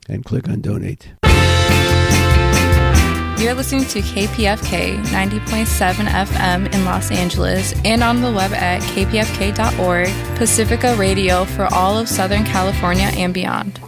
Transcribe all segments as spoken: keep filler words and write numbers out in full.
and click on donate. You're listening to K P F K ninety point seven F M in Los Angeles and on the web at k p f k dot org, Pacifica Radio for all of Southern California and beyond.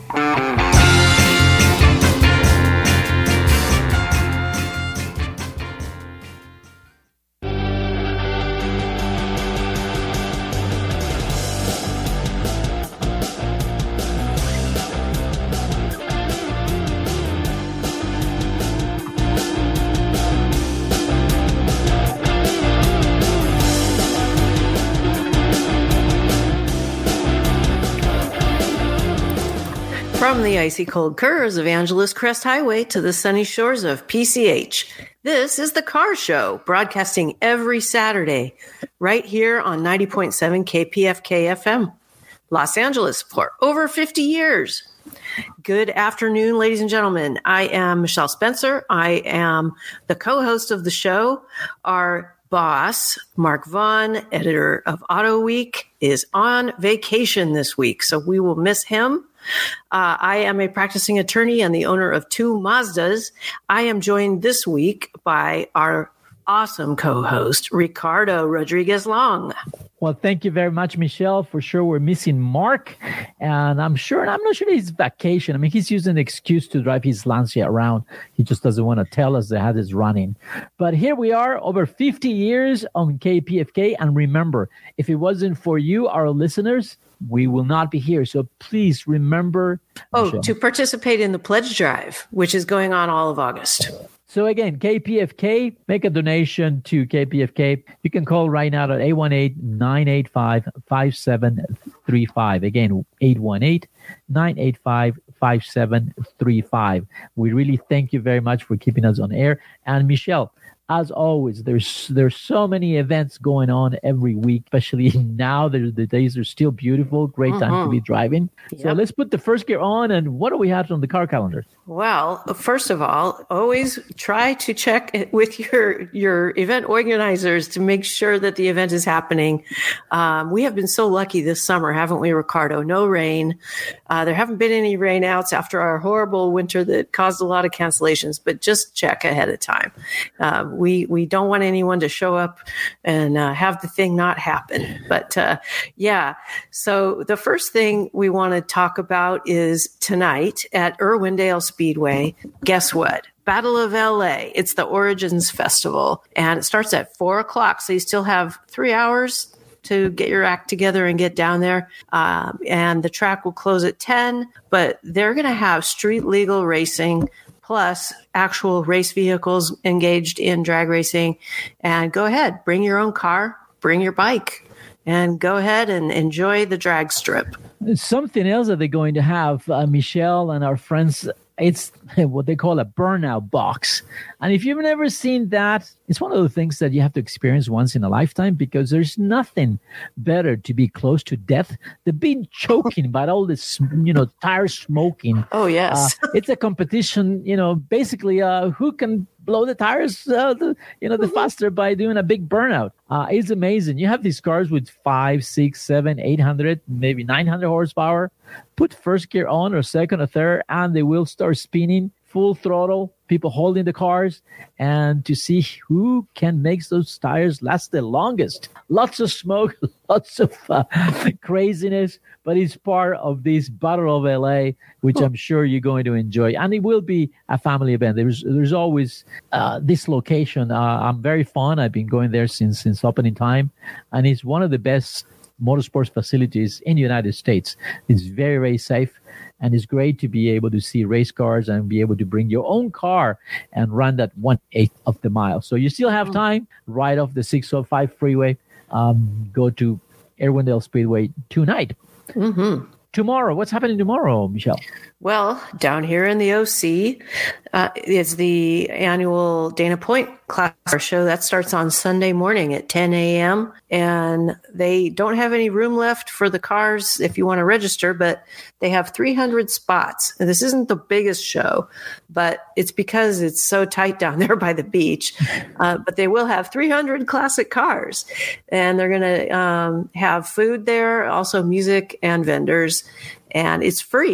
From the icy cold curves of Angeles Crest Highway to the sunny shores of P C H, this is The Car Show, broadcasting every Saturday right here on ninety point seven K P F K F M, Los Angeles, for over fifty years. Good afternoon, ladies and gentlemen. I am Michelle Spencer. I am the co-host of the show. Our boss, Mark Vaughn, editor of Auto Week, is on vacation this week, so we will miss him. Uh, I am a practicing attorney and the owner of two Mazdas. I am joined this week by our awesome co-host, Ricardo Rodriguez Long. Well, thank you very much, Michelle. For sure, we're missing Mark, and I'm sure, and I'm not sure he's vacation. I mean, he's using an excuse to drive his Lancia around. He just doesn't want to tell us that it's running. But here we are, over fifty years on K P F K. And remember, if it wasn't for you, our listeners, we will not be here. So please remember. Oh, Michelle, to participate in the pledge drive, which is going on all of August. So again, K P F K, make a donation to K P F K. You can call right now at eight one eight, nine eight five, five seven three five. Again, eight one eight, nine eight five, five seven three five. We really thank you very much for keeping us on air. And Michelle, as always, there's there's so many events going on every week, especially now. The days are still beautiful. Great time Mm-hmm. to be driving. Yep. So let's put the first gear on. And what do we have on the car calendar? Well, first of all, always try to check it with your your event organizers to make sure that the event is happening. Um, we have been so lucky this summer, haven't we, Ricardo? No rain. Uh, there haven't been any rainouts after our horrible winter that caused a lot of cancellations, but just check ahead of time. Um, we we don't want anyone to show up and uh, have the thing not happen. But uh, yeah, so the first thing we want to talk about is tonight at Irwindale Speedway. Guess what? Battle of L A. It's the Origins Festival, and it starts at four o'clock. So you still have three hours to get your act together and get down there. Um, and the track will close at ten, but they're going to have street legal racing plus actual race vehicles engaged in drag racing. And go ahead, bring your own car, bring your bike, and go ahead and enjoy the drag strip. Something else that they're going to have, uh, Michelle and our friends, it's what they call a burnout box. And if you've never seen that, it's one of the things that you have to experience once in a lifetime, because there's nothing better to be close to death than being choking by all this, you know, tire smoking. Oh, yes. Uh, it's a competition, you know, basically uh, who can blow the tires, uh, the, you know, the faster by doing a big burnout. Uh, it's amazing. You have these cars with five, six, seven, eight hundred, maybe nine hundred horsepower. Put first gear on or second or third, and they will start spinning full throttle, people holding the cars, and to see who can make those tires last the longest. Lots of smoke, lots of uh, craziness, but it's part of this Battle of L A, which I'm sure you're going to enjoy. And it will be a family event. There's there's always uh, this location. Uh, I'm very fond. I've been going there since since opening time, and it's one of the best motorsports facilities in the United States. It's very, very safe. And it's great to be able to see race cars and be able to bring your own car and run that one-eighth of the mile. So you still have time right off the six oh five freeway. Um, go to Irwindale Speedway tonight. Mm-hmm. Tomorrow, what's happening tomorrow, Michelle? Well, down here in the O C uh, is the annual Dana Point Class Car Show. That starts on Sunday morning at ten a.m. And they don't have any room left for the cars if you want to register, but they have three hundred spots. And this isn't the biggest show, but it's because it's so tight down there by the beach. Uh, but they will have three hundred classic cars. And they're going to um, have food there, also music and vendors. And it's free.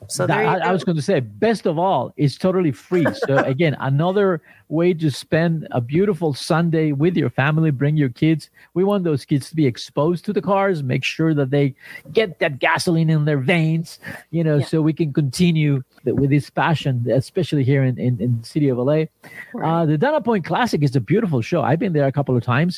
So that, there you I, go. I was going to say, best of all, it's totally free. So again, another way to spend a beautiful Sunday with your family. Bring your kids. We want those kids to be exposed to the cars. Make sure that they get that gasoline in their veins, you know, yeah. so we can continue with this passion, especially here in, in, in the city of L A. Right. Uh, the Dana Point Classic is a beautiful show. I've been there a couple of times,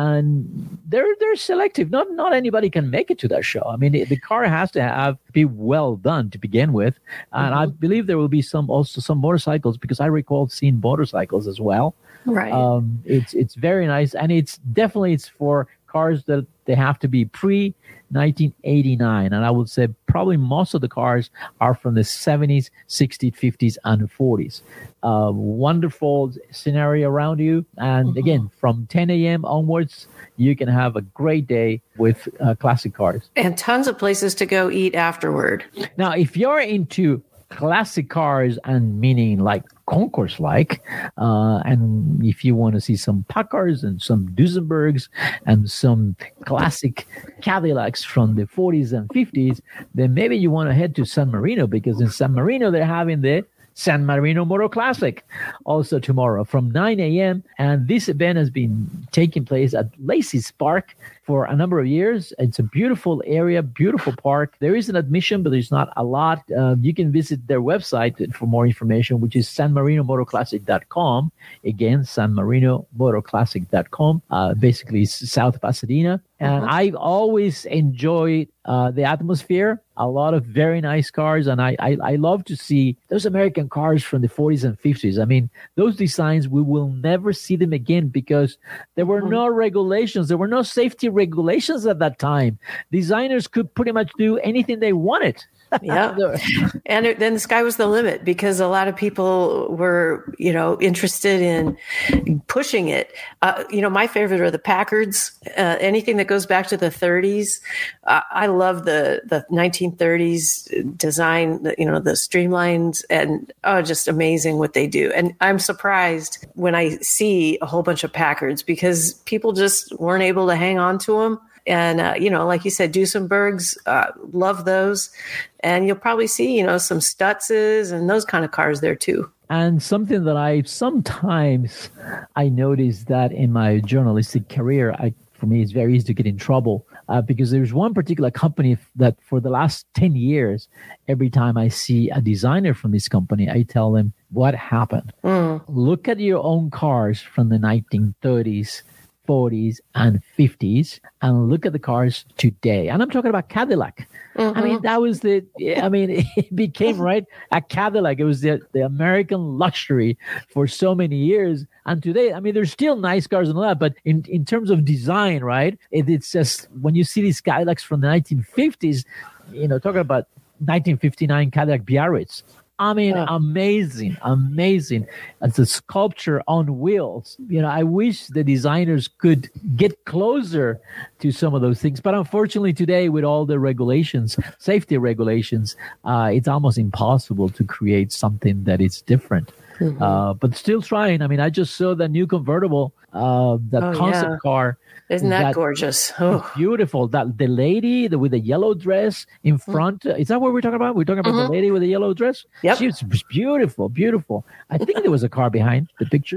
and they're they're selective. Not not anybody can make it to that show. I mean, the, the car has to have be well done to begin with, and mm-hmm. I believe there will be some also some motorcycles, because I recall seeing motorcycles as well. Right. Um, it's it's very nice, and it's definitely it's for cars that they have to be pre nineteen eighty-nine, and I would say probably most of the cars are from the seventies, sixties, fifties, and forties. Uh, wonderful scenario around you, and mm-hmm. again, from ten a.m. onwards, you can have a great day with uh, classic cars. And tons of places to go eat afterward. Now, if you're into classic cars, and meaning like concourse like, uh, and if you want to see some Packards and some Duesenbergs and some classic Cadillacs from the forties and fifties, then maybe you want to head to San Marino, because in San Marino they're having the San Marino Motor Classic also tomorrow from nine a.m. And this event has been taking place at Lacey's Park for a number of years. It's a beautiful area, beautiful park. There is an admission, but there's not a lot. Uh, you can visit their website for more information, which is san marino motor classic dot com. Again, san marino motor classic dot com. Uh, basically, it's South Pasadena. And uh-huh. I've always enjoyed uh, the atmosphere. A lot of very nice cars, and I, I I love to see those American cars from the forties and fifties. I mean, those designs, we will never see them again, because there were no regulations. There were no safety regulations at that time. Designers could pretty much do anything they wanted. Yeah. And it, then the sky was the limit, because a lot of people were, you know, interested in pushing it. Uh, you know, my favorite are the Packards. Uh, anything that goes back to the thirties. Uh, I love the, the nineteen thirties design, you know, the streamlines, and oh, just amazing what they do. And I'm surprised when I see a whole bunch of Packards, because people just weren't able to hang on to them. And, uh, you know, like you said, Duesenbergs, uh, love those. And you'll probably see, you know, some Stutzes and those kind of cars there too. And something that I sometimes I notice that in my journalistic career, I, for me, it's very easy to get in trouble uh, because there's one particular company that for the last ten years, every time I see a designer from this company, I tell them what happened. Mm. Look at your own cars from the nineteen thirties, forties, and fifties, and look at the cars today. And I'm talking about Cadillac. Mm-hmm. I mean, that was the, I mean, it became, right, a Cadillac. It was the, the American luxury for so many years. And today, I mean, there's still nice cars and all that, but in, in terms of design, right, it, it's just, when you see these Cadillacs from the nineteen fifties, you know, talking about nineteen fifty-nine Cadillac Biarritz, I mean, yeah. amazing, amazing. It's a sculpture on wheels. You know, I wish the designers could get closer to some of those things. But unfortunately today, with all the regulations, safety regulations, uh, it's almost impossible to create something that is different. Mm-hmm. Uh, but still trying. I mean, I just saw the new convertible, uh, that oh, concept yeah. car. Isn't that, that gorgeous? Oh. Beautiful. That the lady the, with the yellow dress in front. Mm. Is that what we're talking about? We're talking about mm-hmm. the lady with the yellow dress? Yep. She was beautiful, beautiful. I think there was a car behind the pictures.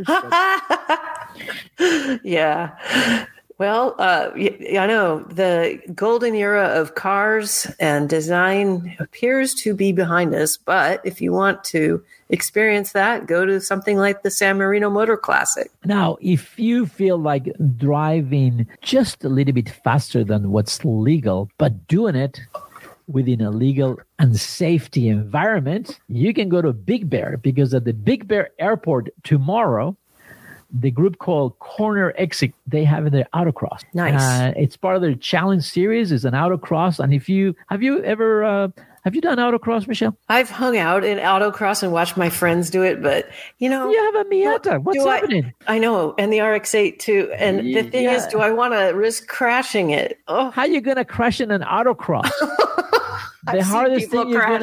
Yeah. Well, uh, I know the golden era of cars and design appears to be behind us. But if you want to experience that, go to something like the San Marino Motor Classic. Now, if you feel like driving just a little bit faster than what's legal, but doing it within a legal and safety environment, you can go to Big Bear, because at the Big Bear Airport tomorrow, the group called Corner Exit, they have their autocross. Nice. Uh, it's part of their challenge series. It's an autocross. And if you, have you ever, uh, have you done autocross, Michelle? I've hung out in autocross and watched my friends do it, but you know. You have a Miata. What's happening? I, I know. And the R X eight too. And the thing yeah. is, do I want to risk crashing it? Oh. How are you going to crash in an autocross? The hardest thing you're going to,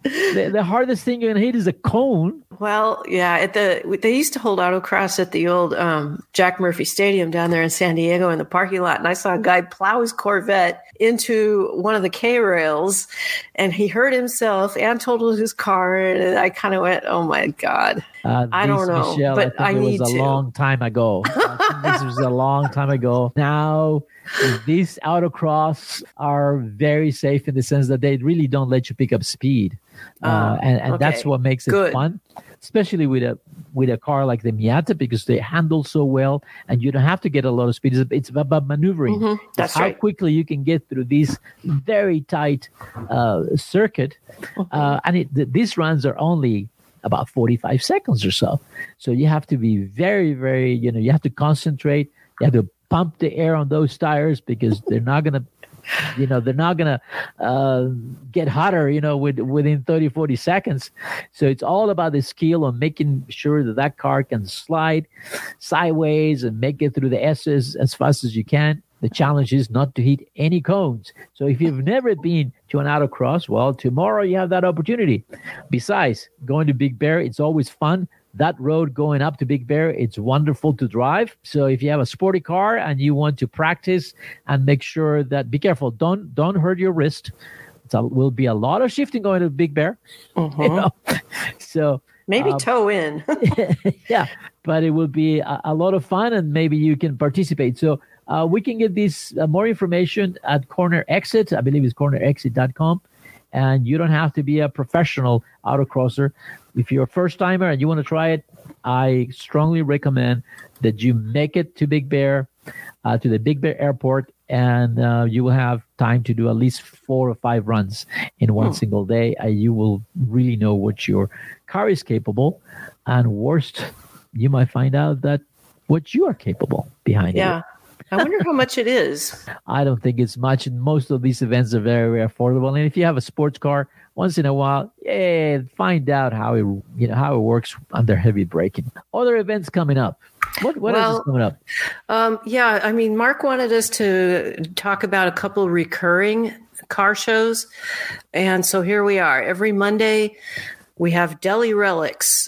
the, the hardest thing you're gonna hit is a cone. Well, yeah, at the they used to hold autocross at the old um, Jack Murphy Stadium down there in San Diego in the parking lot, and I saw a guy plow his Corvette into one of the K rails, and he hurt himself and totaled his car. And I kind of went, "Oh my god!" Uh, I don't know, Michelle, but I, I think it need was a to. long time ago. I think this was a long time ago. Now, these autocross are very safe in the sense that they really don't let you pick up speed, uh, Uh, and, and okay. that's what makes it Good. fun, especially with a with a car like the Miata, because they handle so well, and you don't have to get a lot of speed. It's, it's about maneuvering. Mhm, It's that's how right. quickly you can get through this very tight uh, circuit, uh, and it, th- these runs are only about forty-five seconds or so. So you have to be very, very, you know, you have to concentrate. You have to pump the air on those tires because they're not going to, you know, they're not going to uh, get hotter, you know, with, within thirty, forty seconds. So it's all about the skill on making sure that that car can slide sideways and make it through the S's as fast as you can. The challenge is not to hit any cones. So if you've never been to an autocross, well, tomorrow you have that opportunity. Besides, going to Big Bear, it's always fun. That road going up to Big Bear, it's wonderful to drive. So if you have a sporty car and you want to practice and make sure that, be careful, don't don't hurt your wrist. It will be a lot of shifting going to Big Bear. Mhm. You know? So Maybe um, toe in. yeah, but it will be a, a lot of fun, and maybe you can participate. So uh, we can get this uh, more information at Corner Exit. I believe it's corner exit dot com. And you don't have to be a professional autocrosser. If you're a first timer and you want to try it, I strongly recommend that you make it to Big Bear, uh, to the Big Bear Airport, and uh, you will have time to do at least four or five runs in one Hmm. single day. Uh, you will really know what your car is capable. And worst, you might find out that what you are capable behind it. Yeah. I wonder how much it is. I don't think it's much. And most of these events are very, very affordable. And if you have a sports car, once in a while, yeah, find out how it, you know, how it works under heavy braking. Other events coming up. What what else Well, is coming up? Um, yeah, I mean, Mark wanted us to talk about a couple recurring car shows. And so here we are. Every Monday, we have Deli Relics.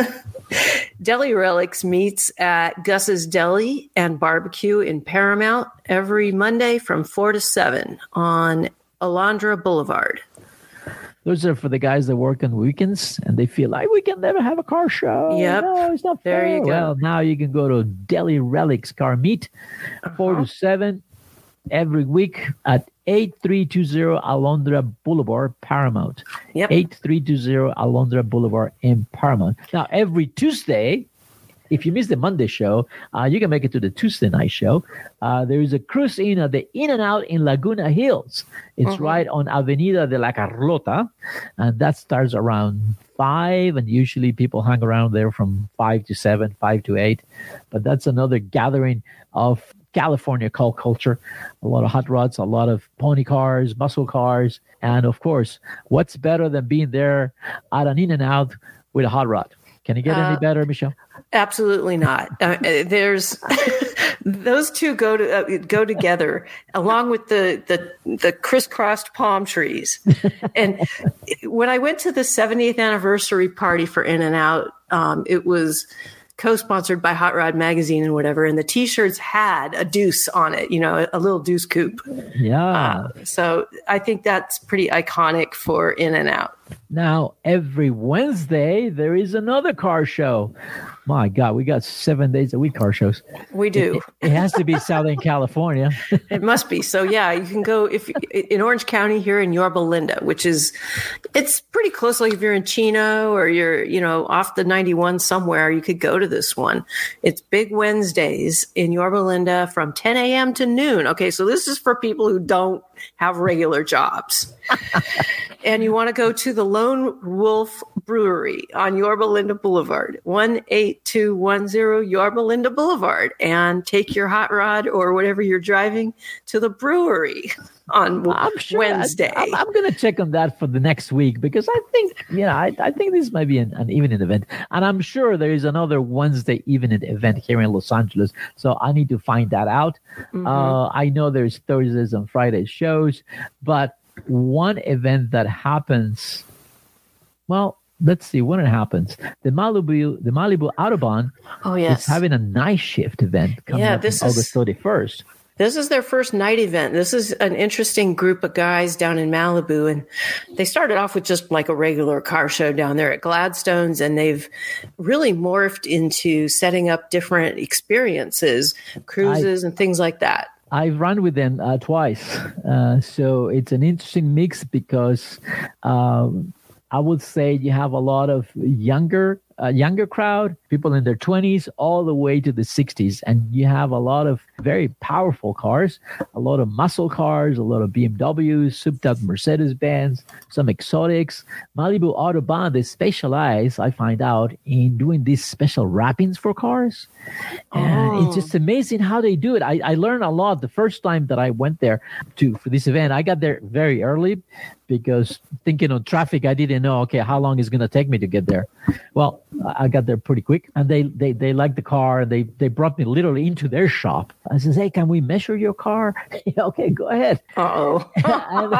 Deli Relics meets at Gus's Deli and Barbecue in Paramount every Monday from four to seven on Alondra Boulevard. Those are for the guys that work on weekends and they feel like we can never have a car show. Yep. No, it's not There fair. you go. Well, now you can go to Deli Relics Car Meet, four Uh-huh. to seven every week at eight three two zero Alondra Boulevard, Paramount. Yep. eight three two zero Alondra Boulevard in Paramount. Now, every Tuesday, if you miss the Monday show, uh, you can make it to the Tuesday night show. Uh, there is a cruise in at the In and Out in Laguna Hills. It's Mhm. right on Avenida de la Carlota, and that starts around five, and usually people hang around there from five to seven, five to eight. But that's another gathering of California cult culture. A lot of hot rods, a lot of pony cars, muscle cars, and of course, what's better than being there at an In and Out with a hot rod? Can it get any Uh, better, Michelle? Absolutely not. Uh, uh, there's those two go to uh, go together along with the the the crisscrossed palm trees. And when I went to the seventieth anniversary party for In and Out, um, it was co-sponsored by Hot Rod Magazine and whatever, and the T-shirts had a deuce on it, you know, a, a little deuce coupe. Yeah. Uh, so I think that's pretty iconic for In and Out. Now, every Wednesday, there is another car show. My God, we got seven days a week car shows. We do. It, it has to be Southern California. It must be. So yeah, you can go if in Orange County here in Yorba Linda, which is it's pretty close. Like if you're in Chino or you're you know off the ninety-one somewhere, you could go to this one. It's Big Wednesdays in Yorba Linda from ten a.m. to noon. Okay, so this is for people who don't have regular jobs. And you want to go to the Lone Wolf Brewery on Yorba Linda Boulevard, one eight two one zero Yorba Linda Boulevard, and take your hot rod or whatever you're driving to the brewery on I'm sure Wednesday. I, am going to check on that for the next week because I think, you know, I, I think this might be an, an evening event. And I'm sure there is another Wednesday evening event here in Los Angeles. So I need to find that out. Mhm. Uh, I know there's Thursdays and Fridays shows, but one event that happens Well, let's see when it happens. The Malibu, the Malibu Autobahn Oh, yes. is having a night shift event coming Yeah, up this on is- August thirty-first. This is their first night event. This is an interesting group of guys down in Malibu. And they started off with just like a regular car show down there at Gladstone's. And they've really morphed into setting up different experiences, cruises and things like that. I've run with them uh, twice. Uh, so it's an interesting mix because um, I would say you have a lot of younger uh, younger crowd, people in their twenties, all the way to the sixties. And you have a lot of very powerful cars, a lot of muscle cars, a lot of B M Ws, souped-up Mercedes-Benz, some exotics. Malibu Autobahn, they specialize, I find out, in doing these special wrappings for cars. And Oh. it's just amazing how they do it. I, I learned a lot the first time that I went there to for this event. I got there very early because thinking of traffic, I didn't know, okay, how long is going to take me to get there? Well, I got there pretty quick, and they they they liked the car, and they they brought me literally into their shop. I says, hey, can we measure your car? Okay, go ahead. Uh-oh. and,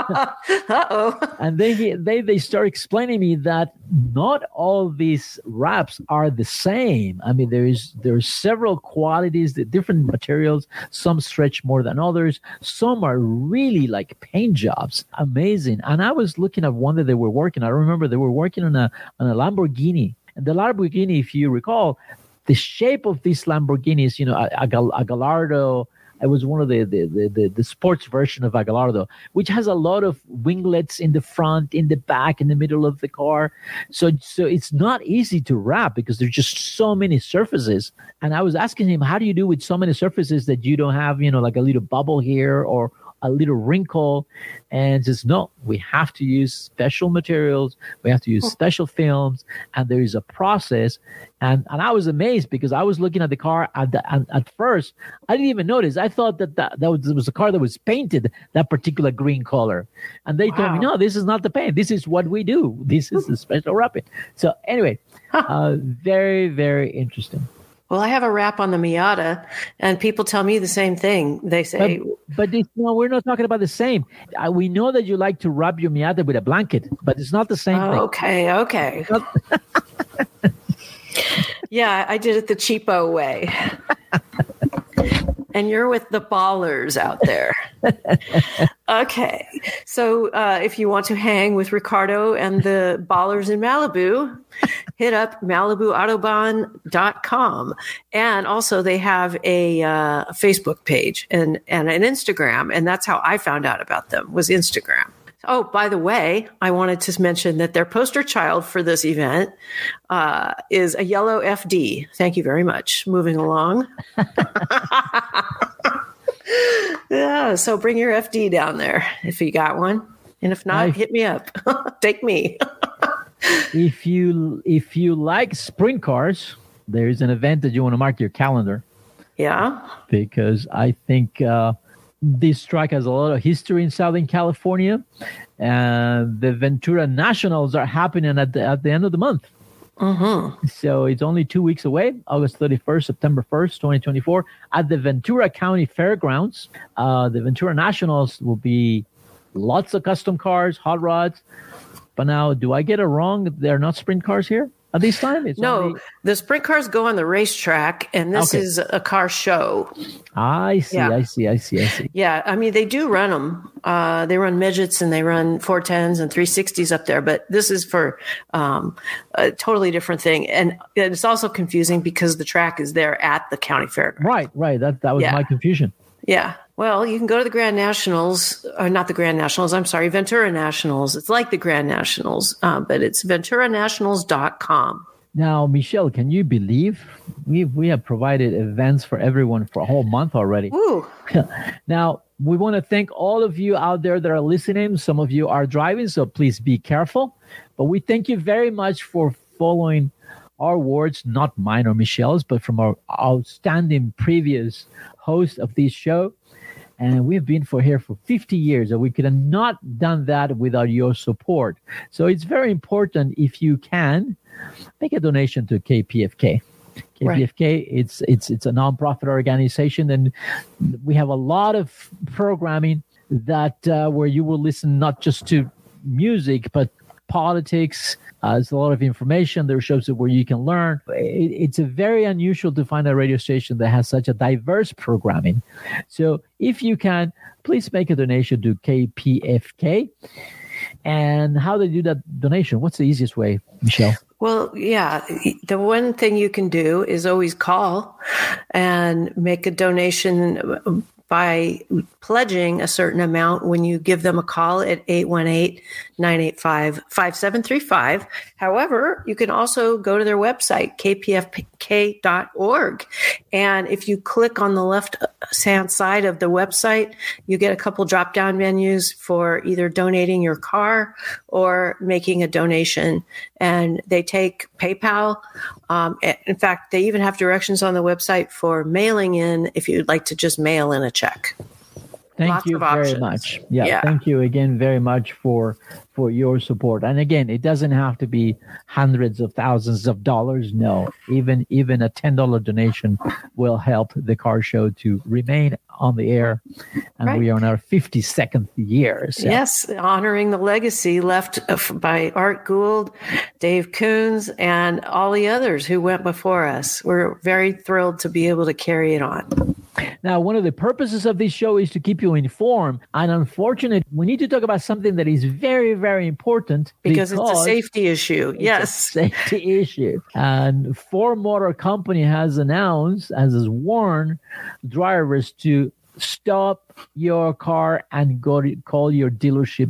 Uh-oh. and then he, they they start explaining me that not all these wraps are the same. I mean, there's there's several qualities, the different materials. Some stretch more than others. Some are really like paint jobs, amazing. And I was looking at one that they were working. I remember they were working on a on a Lamborghini. And the Lamborghini, if you recall, the shape of these Lamborghinis, you know, a, a, Gal- a Gallardo, it was one of the the, the the the sports version of a Gallardo, which has a lot of winglets in the front, in the back, in the middle of the car. So so it's not easy to wrap because there's just so many surfaces. And I was asking him, how do you do with so many surfaces that you don't have, you know, like a little bubble here or a little wrinkle? And says, no, we have to use special materials. We have to use special films. And there is a process. And and I was amazed because I was looking at the car at, the, and at first, I didn't even notice. I thought that that, that was, was a car that was painted that particular green color. And they told me, Wow. no, this is not the paint. This is what we do. This is the special wrapping. So anyway, uh, very, very interesting. Well, I have a wrap on the Miata, and people tell me the same thing. They say, But, but this, no, we're not talking about the same. Uh, we know that you like to wrap your Miata with a blanket, but it's not the same oh, thing. okay, okay. Yeah, I did it the cheapo way. And you're with the ballers out there. Okay. So uh, if you want to hang with Ricardo and the ballers in Malibu, hit up malibu autobahn dot com. And also they have a uh, Facebook page and, and an Instagram. And that's how I found out about them, was Instagram. Oh, by the way, I wanted to mention that their poster child for this event uh, is a yellow F D. Thank you very much. Moving along. Yeah, so bring your F D down there if you got one. And if not, I- hit me up. Take me. If you if you like sprint cars, there is an event that you want to mark your calendar Yeah. because I think uh, this track has a lot of history in Southern California, and the Ventura Nationals are happening at the at the end of the month. Mm-hmm. So it's only two weeks away, August thirty-first, September first, twenty twenty-four, at the Ventura County Fairgrounds. Uh, the Ventura Nationals will be lots of custom cars, hot rods. But now, do I get it wrong? They're not sprint cars here at this time? It's No, only- the sprint cars go on the racetrack, and this Okay. is a car show. I see, Yeah. I see, I see, I see. Yeah, I mean, they do run them. Uh, they run midgets and they run four tens and three sixties up there, but this is for um, a totally different thing. And it's also confusing because the track is there at the county fair. Right, right. That that was Yeah. my confusion. Yeah. Well, you can go to the Grand Nationals, or not the Grand Nationals, I'm sorry, Ventura Nationals. It's like the Grand Nationals, uh, but it's ventura nationals dot com. Now, Michelle, can you believe we we have provided events for everyone for a whole month already? Ooh. Now, we want to thank all of you out there that are listening. Some of you are driving, so please be careful. But we thank you very much for following our words, not mine or Michelle's, but from our outstanding previous host of this show. And we've been for here for fifty years, and we could have not done that without your support. So it's very important, if you can, make a donation to K P F K. K P F K, it's it's it's a nonprofit organization, and we have a lot of programming that uh, where you will listen not just to music, but politics. Uh, there's a lot of information. There are shows where you can learn. It, it's a very unusual to find a radio station that has such a diverse programming. So if you can, please make a donation to K P F K. And how do they do that donation? What's the easiest way, Michelle? Well, yeah, the one thing you can do is always call and make a donation by pledging a certain amount when you give them a call at eight one eight, nine eight five, five seven three five. However, you can also go to their website, k p f k dot org. And if you click on the left-hand side of the website, you get a couple drop-down menus for either donating your car or making a donation. And they take PayPal. Um, in fact, they even have directions on the website for mailing in if you'd like to just mail in a check. Thank Lots you of very options. much. Yeah, Yeah. Thank you again very much for for your support. And again, it doesn't have to be hundreds of thousands of dollars. No, even even a ten dollar donation will help the car show to remain on the air. And Right. we are in our fifty-second year. So. Yes, honoring the legacy left by Art Gould, Dave Coons, and all the others who went before us. We're very thrilled to be able to carry it on. Now, one of the purposes of this show is to keep you informed. And unfortunately, we need to talk about something that is very, very important. Because, it's a safety issue. It's Yes. a safety issue. And Ford Motor Company has announced, as has warned drivers to stop your car and go to call your dealership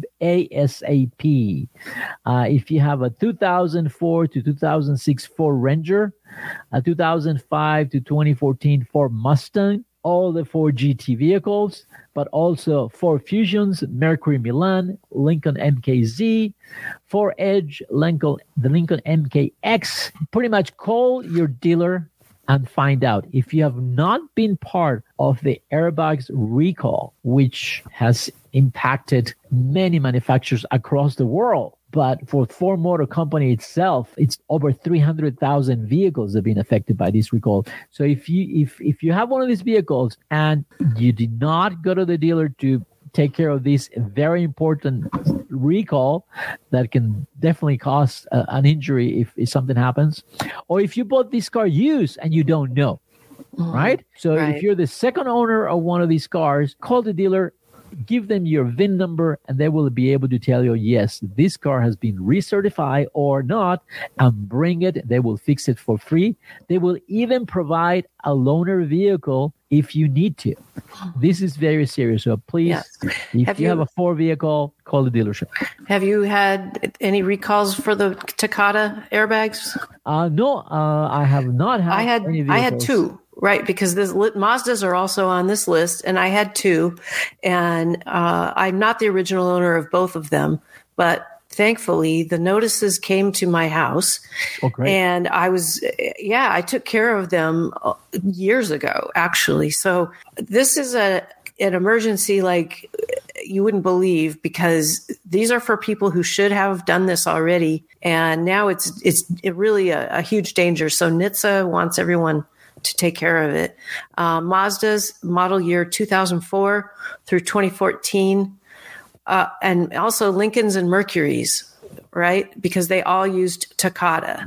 ASAP. Uh, if you have a two thousand four to two thousand six Ford Ranger, a two thousand five to twenty fourteen Ford Mustang, all the Ford G T vehicles, but also Ford Fusions, Mercury Milan, Lincoln M K Z, Ford Edge, Lincoln, the Lincoln M K X. Pretty much call your dealer and find out. If you have not been part of the airbags recall, which has impacted many manufacturers across the world, but for Ford Motor Company itself, it's over three hundred thousand vehicles that have been affected by this recall. So if you if if you have one of these vehicles and you did not go to the dealer to take care of this very important recall that can definitely cause uh, an injury if, if something happens, or if you bought this car used and you don't know, mm-hmm. right? So right. if you're the second owner of one of these cars, call the dealer, give them your V I N number, and they will be able to tell you, yes, this car has been recertified or not, and bring it. They will fix it for free. They will even provide a loaner vehicle if you need to. This is very serious. So please, yes. if have you, you have a Ford vehicle, call the dealership. Have you had any recalls for the Takata airbags? Uh, no, uh, I have not had I had, any I had vehicles. two. Right, because this Mazdas are also on this list, and I had two, and uh, I'm not the original owner of both of them, but thankfully the notices came to my house, oh, great. and I was, yeah, I took care of them years ago, actually. So this is a an emergency like you wouldn't believe, because these are for people who should have done this already, and now it's it's really a, a huge danger. So N H T S A wants everyone to take care of it. Uh, Mazda's model year two thousand four through twenty fourteen, uh, and also Lincoln's and Mercury's, right? Because they all used Takata.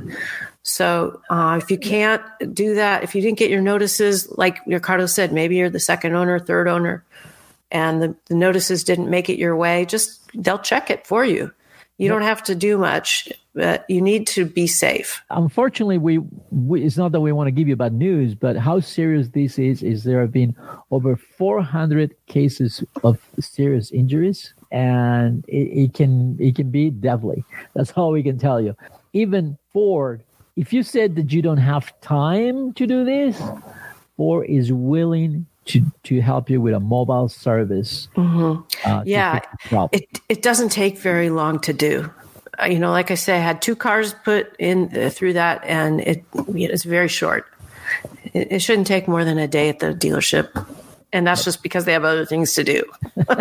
So uh, if you can't do that, if you didn't get your notices, like Ricardo said, maybe you're the second owner, third owner, and the, the notices didn't make it your way, just they'll check it for you. You yep. don't have to do much, but you need to be safe. Unfortunately, we, we it's not that we want to give you bad news, but how serious this is, is there have been over four hundred cases of serious injuries, and it, it can it can be deadly. That's all we can tell you. Even Ford, if you said that you don't have time to do this, Ford is willing to, to help you with a mobile service. Mm-hmm. Uh, yeah, it it doesn't take very long to do. Uh, you know, like I say, I had two cars put in uh, through that, and it it's very short. It, it shouldn't take more than a day at the dealership, and that's just because they have other things to do.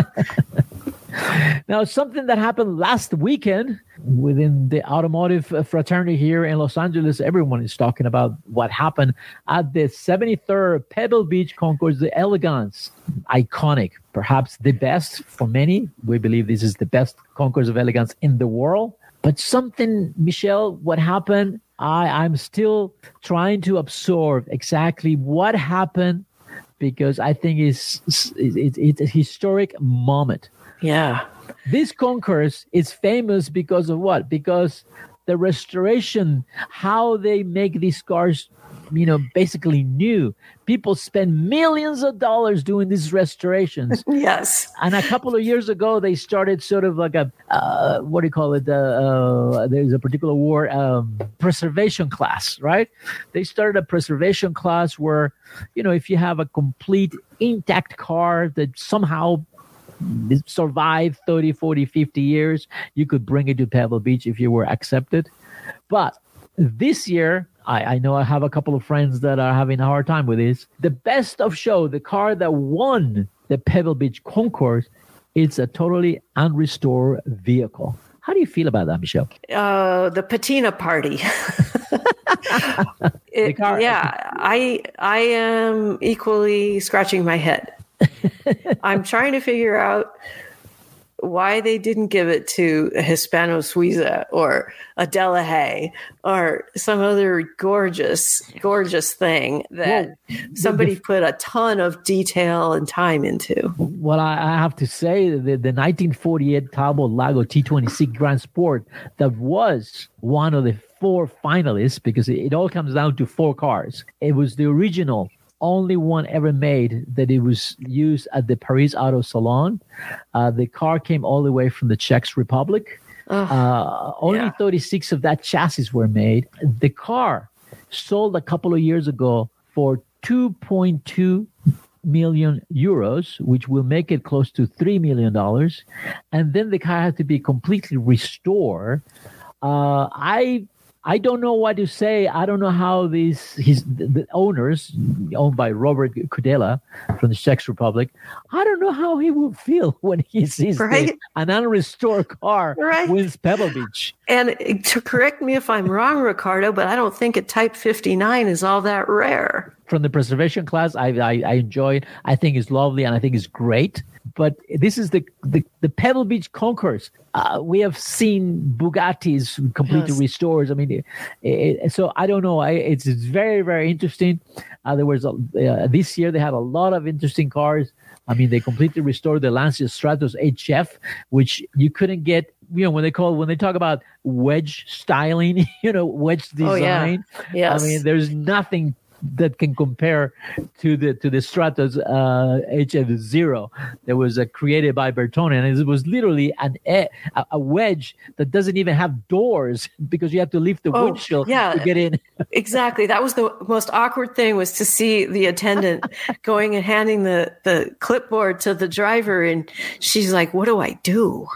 Now, something that happened last weekend within the automotive fraternity here in Los Angeles, everyone is talking about what happened at the seventy-third Pebble Beach Concours d'Elegance. Iconic, perhaps the best for many. We believe this is the best Concours of Elegance in the world. But something, Michelle, what happened? I, I'm still trying to absorb exactly what happened, because I think it's, it's, it's a historic moment. Yeah. This concourse is famous because of what? Because the restoration, how they make these cars, you know, basically new. People spend millions of dollars doing these restorations. Yes. And a couple of years ago, they started sort of like a, uh, what do you call it? Uh, uh, there's a particular word, um, preservation class, right? They started a preservation class where, you know, if you have a complete intact car that somehow survived thirty, forty, fifty years, you could bring it to Pebble Beach if you were accepted. But this year, I, I know I have a couple of friends that are having a hard time with this. The best of show, the car that won the Pebble Beach concourse, it's a totally unrestored vehicle. How do you feel about that, Michelle? Uh, the patina party. it, car- yeah, I I am equally scratching my head. I'm trying to figure out why they didn't give it to a Hispano Suiza or a Delahaye or some other gorgeous, gorgeous thing that well, somebody the, the, put a ton of detail and time into. Well, I, I have to say the, the nineteen forty-eight Talbot Lago T twenty-six Grand Sport that was one of the four finalists, because it, it all comes down to four cars. It was the original only one ever made that it was used at the Paris Auto Salon. Uh, the car came all the way from the Czech Republic. Uh, only yeah. thirty-six of that chassis were made. The car sold a couple of years ago for two point two million euros, which will make it close to three million dollars. And then the car had to be completely restored. Uh, I I don't know what to say. I don't know how these his the owners, owned by Robert Kudela from the Czech Republic, I don't know how he will feel when he sees right? the, an unrestored car right. wins Pebble Beach. And to correct me if I'm wrong, Ricardo, but I don't think a Type fifty-nine is all that rare. From the preservation class, I I, I enjoy it. I think it's lovely and I think it's great. But this is the, the, the Pebble Beach concourse. Uh, we have seen Bugattis completely yes. restored. I mean, it, it, so I don't know. I, it's, it's very, very interesting. Uh, there was a, uh, this year they had a lot of interesting cars. I mean, they completely restored the Lancia Stratos H F, which you couldn't get. You know, when they call when they talk about wedge styling, you know, wedge design. Oh, yeah. Yes. I mean, there's nothing that can compare to the to the Stratos uh, H F zero that was uh, created by Bertone, and it was literally an a, a wedge that doesn't even have doors because you have to lift the oh, windshield yeah, to get in. Exactly, that was the most awkward thing, was to see the attendant going and handing the the clipboard to the driver, and she's like, "What do I do?"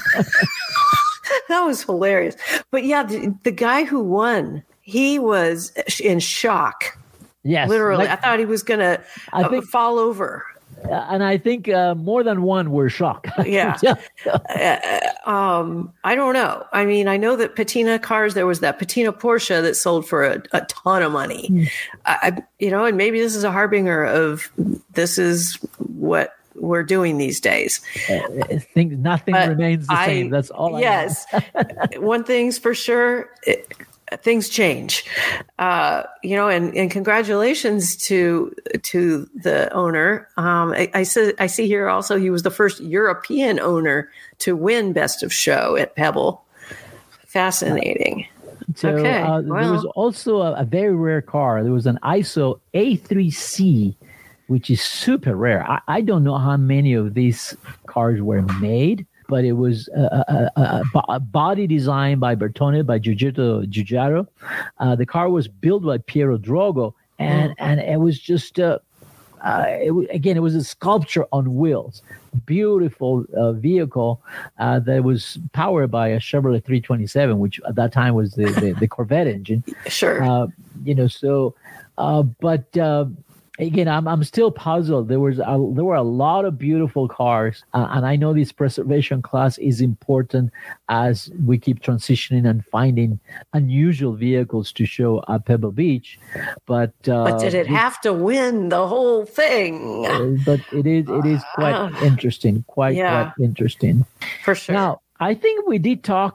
That was hilarious. But yeah, the, the guy who won, he was in shock. Yes, literally. like, I thought he was going to uh, think, fall over. Uh, and I think uh, more than one were shocked. Yeah. uh, um, I don't know. I mean, I know that patina cars, there was that patina Porsche that sold for a, a ton of money. Mm. I, you know, and maybe this is a harbinger of this is what we're doing these days. Uh, I think nothing but remains the I, same. That's all I yes. One thing's for sure. It, things change, uh, you know, and, and congratulations to to the owner. Um, I, I, see, I see here also he was the first European owner to win Best of Show at Pebble. Fascinating. So, okay. Uh, well. There was also a, a very rare car. There was an I S O A three C, which is super rare. I, I don't know how many of these cars were made, but it was a, a, a, a body design by Bertone, by Giugiaro. Giugiaro. Uh, the car was built by Piero Drogo, and, and it was just, uh, uh, it, again, it was a sculpture on wheels. Beautiful uh, vehicle uh, that was powered by a Chevrolet three twenty-seven, which at that time was the, the, the Corvette engine. Sure. Uh, you know, so, uh, but... Uh, Again, I'm I'm still puzzled. There was a, there were a lot of beautiful cars, uh, and I know this preservation class is important as we keep transitioning and finding unusual vehicles to show at Pebble Beach. But uh, but did it have to win the whole thing? Uh, but it is it is quite uh, interesting, quite yeah, quite interesting for sure. Now, I think we did talk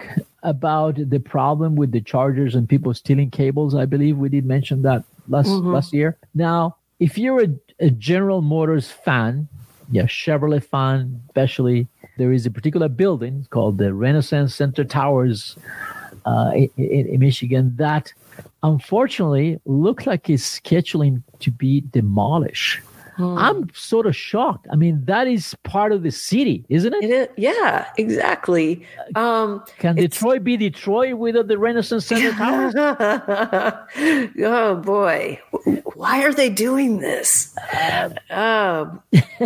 about the problem with the chargers and people stealing cables. I believe we did mention that last mm-hmm. last year. Now, if you're a, a General Motors fan, yeah, Chevrolet fan especially, there is a particular building called the Renaissance Center Towers uh, in, in Michigan that unfortunately looks like it's scheduling to be demolished. Hmm. I'm sort of shocked. I mean, that is part of the city, isn't it? it is, yeah, exactly. Um, Can Detroit be Detroit without the Renaissance Center Towers? Oh, boy. Why are they doing this? Um.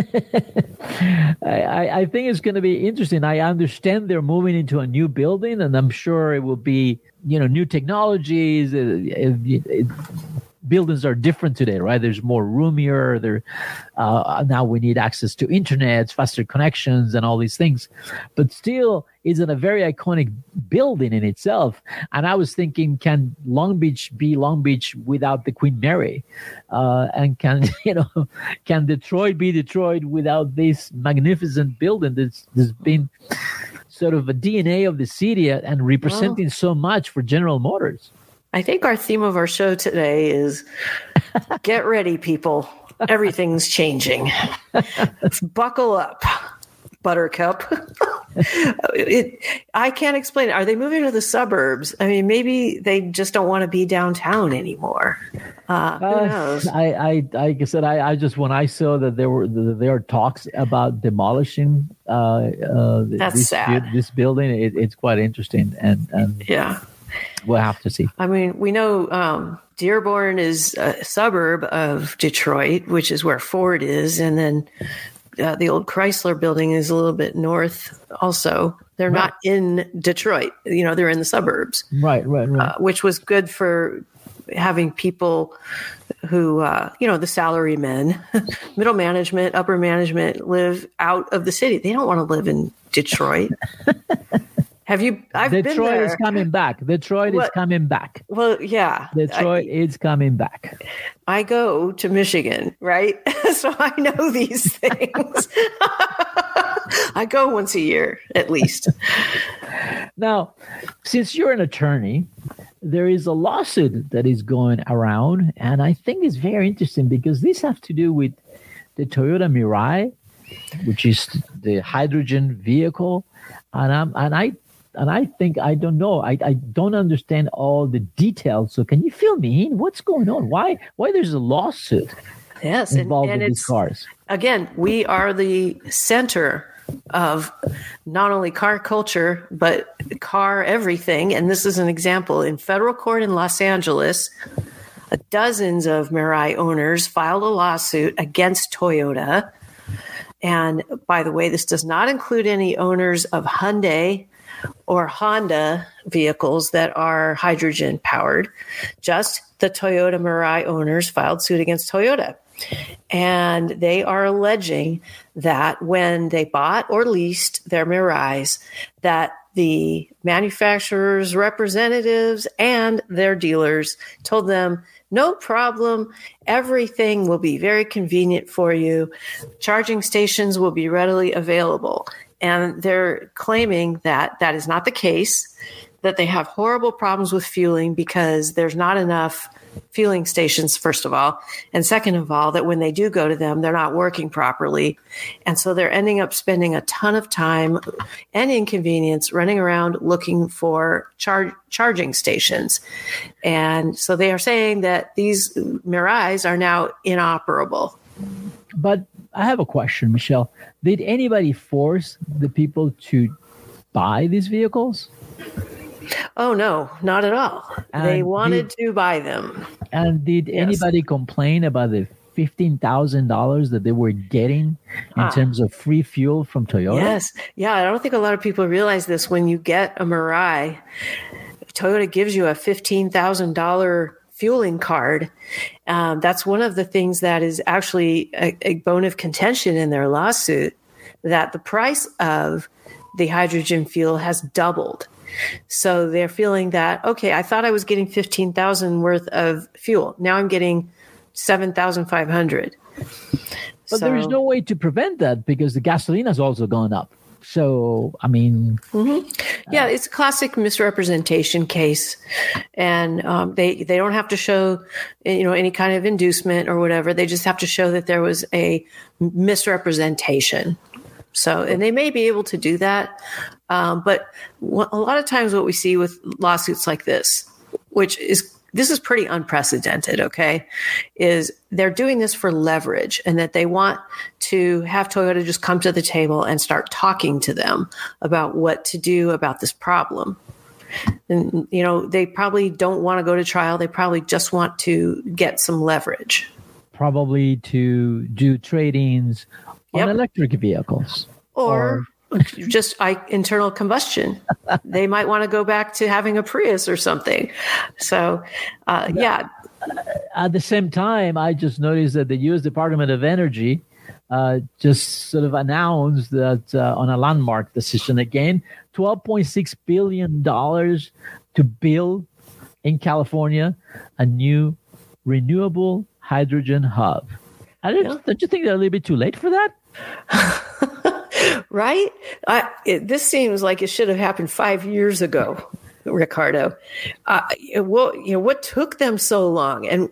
I, I think it's going to be interesting. I understand they're moving into a new building, and I'm sure it will be, you know, new technologies. It, it, it, buildings are different today, right? There's more roomier. There, uh, now we need access to internet, faster connections, and all these things. But still, it's in a very iconic building in itself. And I was thinking, can Long Beach be Long Beach without the Queen Mary? Uh, and can you know, can Detroit be Detroit without this magnificent building that's, that's been sort of a D N A of the city and representing well, so much for General Motors? I think our theme of our show today is get ready, people. Everything's changing. Let's buckle up, Buttercup. it, I can't explain it. Are they moving to the suburbs? I mean, maybe they just don't want to be downtown anymore. Uh, who uh, knows? I, I, like I said, I, I just, when I saw that there were there are talks about demolishing uh, uh, That's this, sad. this building, it, it's quite interesting. And, and yeah. We'll have to see. I mean, we know um, Dearborn is a suburb of Detroit, which is where Ford is. And then uh, the old Chrysler building is a little bit north also. They're right. not in Detroit. You know, they're in the suburbs. Right, right, right. Uh, which was good for having people who, uh, you know, the salary men, middle management, upper management live out of the city. They don't want to live in Detroit. Have you? I've Detroit been there. is coming back. Detroit well, is coming back. Well, yeah. Detroit I, is coming back. I go to Michigan, right? So I know these things. I go once a year, at least. Now, since you're an attorney, there is a lawsuit that is going around, and I think it's very interesting because this has to do with the Toyota Mirai, which is the hydrogen vehicle, and I'm and I. And I think, I don't know, I, I don't understand all the details. So can you fill me in? What's going on? Why why there's a lawsuit yes, involved and, and in it's, these cars? Again, we are the center of not only car culture, but car everything. And this is an example. In federal court in Los Angeles, dozens of Mirai owners filed a lawsuit against Toyota. And by the way, this does not include any owners of Hyundai or Honda vehicles that are hydrogen powered. Just the Toyota Mirai owners filed suit against Toyota. And they are alleging that when they bought or leased their Mirais, that the manufacturer's representatives and their dealers told them, no problem, everything will be very convenient for you. Charging stations will be readily available. And they're claiming that that is not the case, that they have horrible problems with fueling because there's not enough fueling stations, first of all. And second of all, that when they do go to them, they're not working properly. And so they're ending up spending a ton of time and inconvenience running around looking for char- charging stations. And so they are saying that these Mirais are now inoperable. But I have a question, Michelle. Did anybody force the people to buy these vehicles? Oh, no, not at all. And they wanted did, to buy them. And did yes. anybody complain about the fifteen thousand dollars that they were getting in ah. terms of free fuel from Toyota? Yes. Yeah, I don't think a lot of people realize this. When you get a Mirai, Toyota gives you a fifteen thousand dollars fueling card. Um, that's one of the things that is actually a, a bone of contention in their lawsuit, that the price of the hydrogen fuel has doubled. So they're feeling that, okay, I thought I was getting fifteen thousand worth of fuel. Now I'm getting seven thousand five hundred. But so, there is no way to prevent that because the gasoline has also gone up. So, I mean, mm-hmm. yeah, it's a classic misrepresentation case, and um, they they don't have to show, you know, any kind of inducement or whatever. They just have to show that there was a misrepresentation. So, and they may be able to do that, um, but w- a lot of times, what we see with lawsuits like this, which is this is pretty unprecedented, okay, is they're doing this for leverage, and that they want to have Toyota just come to the table and start talking to them about what to do about this problem. And, you know, they probably don't want to go to trial. They probably just want to get some leverage. Probably to do trade-ins on Yep. electric vehicles. Or, or just I, internal combustion. They might want to go back to having a Prius or something. So, uh, yeah. At the same time, I just noticed that the U S Department of Energy uh, just sort of announced that uh, on a landmark decision again, twelve point six billion dollars to build in California a new renewable hydrogen hub. I don't, Yeah. don't you think they're a little bit too late for that? Right? I, it, this seems like it should have happened five years ago, Ricardo. Uh, well, you know, what took them so long and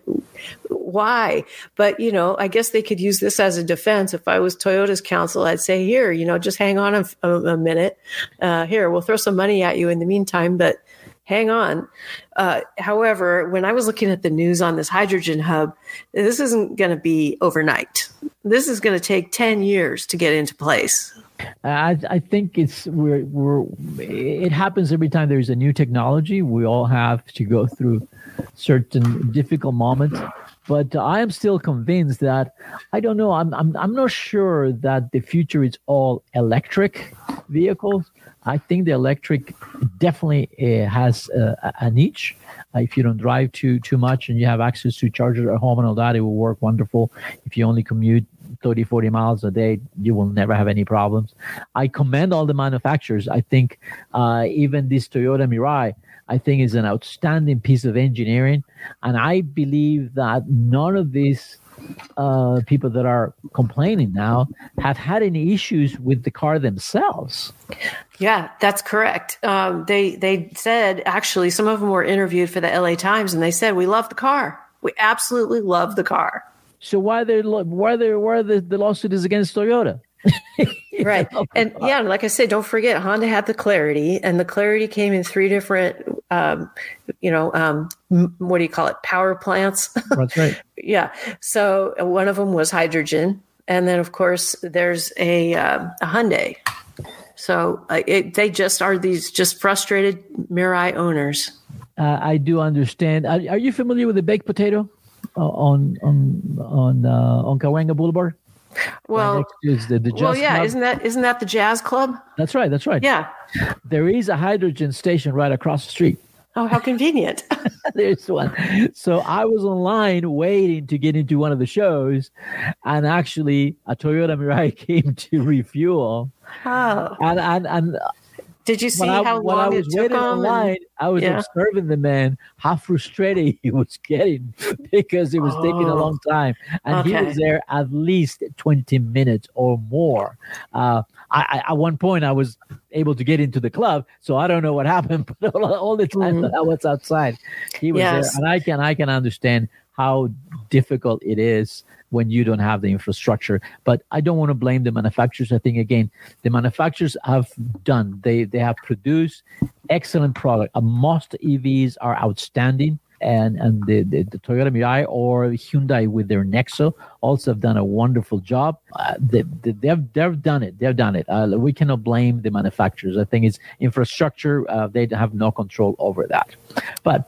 why? But, you know, I guess they could use this as a defense. If I was Toyota's counsel, I'd say, here, you know, just hang on a, a, a minute. Uh, here, we'll throw some money at you in the meantime, but hang on. Uh, however, when I was looking at the news on this hydrogen hub, this isn't going to be overnight. This is going to take ten years to get into place. I, I think it's we're, we're it happens every time there's a new technology. We all have to go through certain difficult moments, but I am still convinced that I don't know. I'm I'm I'm not sure that the future is all electric vehicles. I think the electric definitely uh, has a, a niche. Uh, if you don't drive too too much and you have access to chargers at home and all that, it will work wonderful. If you only commute thirty, forty miles a day, you will never have any problems. I commend all the manufacturers. I think uh, even this Toyota Mirai, I think is an outstanding piece of engineering. And I believe that none of these uh, people that are complaining now have had any issues with the car themselves. Yeah, that's correct. Um, they they said, actually, some of them were interviewed for the L A Times, and they said, we love the car. We absolutely love the car. So why they why they why the, the lawsuit is against Toyota? Right. And yeah, like I said, don't forget, Honda had the Clarity, and the Clarity came in three different, um, you know, um, what do you call it? Power plants. That's right. Yeah. So one of them was hydrogen. And then, of course, there's a, uh, a Hyundai. So uh, it, they just are these just frustrated Mirai owners. Uh, I do understand. Are, are you familiar with the baked potato uh, on on on uh, on Cahuenga Boulevard? Well, right next to the, the Jazz well, yeah, Club? isn't that isn't that the Jazz Club? That's right. That's right. Yeah. There is a hydrogen station right across the street. Oh, how convenient. There's one. So I was online waiting to get into one of the shows, and actually a Toyota Mirai came to refuel. Oh. And and and did you see I, how when long I was it took waiting them? online, And, I was yeah. observing the man, how frustrated he was getting because it was Oh. taking a long time. And he Okay. was there at least twenty minutes or more. Uh, I, I, at one point, I was able to get into the club, so I don't know what happened, but all, all the time Mhm. that I was outside, he was Yes. there. And I can, I can understand how difficult it is when you don't have the infrastructure. But I don't want to blame the manufacturers. I think, again, the manufacturers have done, they they have produced excellent product. Uh, most E Vs are outstanding. And and the, the, the Toyota Mirai or Hyundai with their Nexo also have done a wonderful job. Uh, they, they, they've, they've done it. They've done it. Uh, we cannot blame the manufacturers. I think it's infrastructure. Uh, they have no control over that. But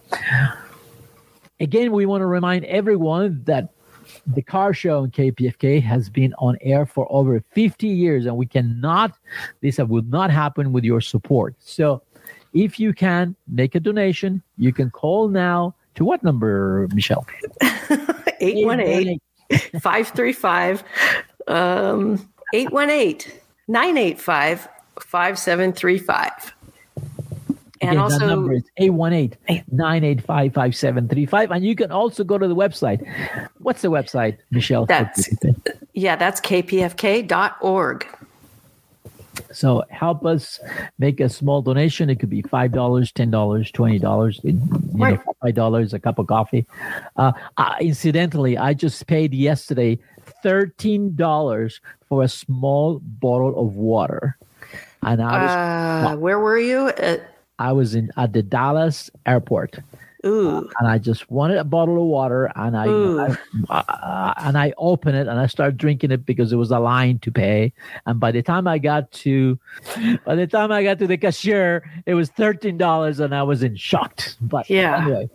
again, we want to remind everyone that the car show on K P F K has been on air for over fifty years, and we cannot, this would not happen with your support. So if you can make a donation, you can call now to what number, Michelle? eight one eight, five three five, um, eight one eight, nine eight five, five seven three five. And Again, also, that number is eight one eight, nine eight five, five seven three five. And you can also go to the website. What's the website, Michelle? That's, yeah, that's K P F K dot org. So help us make a small donation. It could be five dollars, ten dollars, twenty dollars, you know, five dollars, a cup of coffee. Uh, uh, incidentally, I just paid yesterday thirteen dollars for a small bottle of water. And I was, uh, well, where were you? At- I was in at the Dallas airport. Ooh. Uh, and I just wanted a bottle of water, and I, I uh, and I opened it and I started drinking it because there was a line to pay. And by the time I got to, by the time I got to the cashier, it was thirteen dollars, and I was in shock. But yeah, anyway,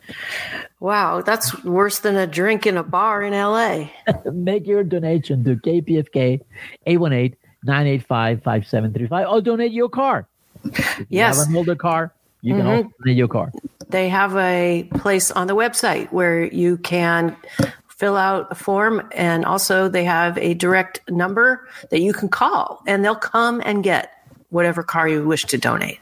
wow, that's worse than a drink in a bar in L A. Make your donation to K P F K eight one eight, nine eight five, five seven three five, or donate your car. If you yes, have an older car, you can mm-hmm. also donate your car. They have a place on the website where you can fill out a form, and also they have a direct number that you can call, and they'll come and get whatever car you wish to donate.